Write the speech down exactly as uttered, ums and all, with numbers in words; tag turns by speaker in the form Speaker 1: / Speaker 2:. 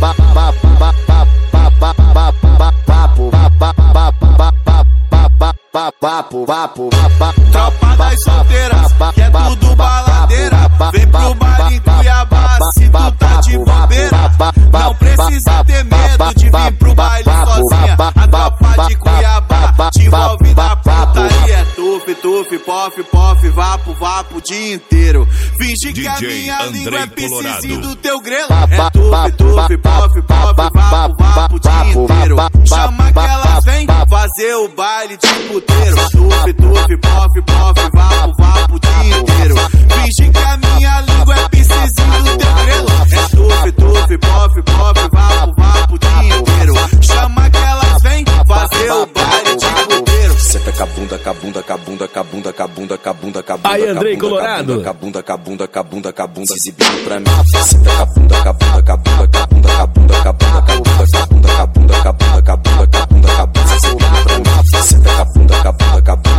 Speaker 1: Vapo, vapo,
Speaker 2: tropa das solteiras, que é tudo baladeira. Vem pro baile em Cuiabá, se tu tá de bobeira. Não precisa ter medo de vir pro baile sozinha. A tropa de Cuiabá te envolve da putaria. É tuf, tuf, pof, pof, vapo, vapo o dia inteiro. Finge que a minha língua é piscizinho do teu grelo. É tuf, tuf, pof, pof, vapo, vapo o dia inteiro. Chama que elas vêm fazer o baile de puteiro. Tuf, tuf, pof, pof, vapo, vapo o dia inteiro. Finge que a minha língua é piscizinho do teu grelo. É tuf, tuf, pof, pof, vapo, vapo o dia inteiro. Chama que elas vêm fazer o baile de puteiro.
Speaker 3: Senta com a bunda, com a bunda, com a bunda, com a bunda, com a bunda, com a bunda, com a bunda.
Speaker 4: Aí, Andrei Colorado.
Speaker 3: Com a bunda, com a bunda, com a bunda, com a bunda, exibindo pra mim. Senta com a bunda, com a bunda, com a bunda, com a bunda, com a bunda, com a bunda, com a bunda, com a bunda, com a bunda, com a bunda, com a bunda, com a bunda, com a bunda, exibindo pra mim. Senta com a bunda, com a bunda, com a bunda.